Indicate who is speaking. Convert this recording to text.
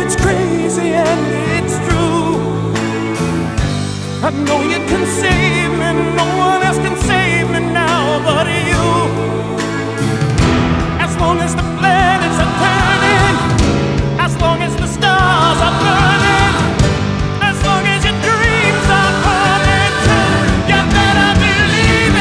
Speaker 1: it's crazy and it's true. I know you can save me, no one else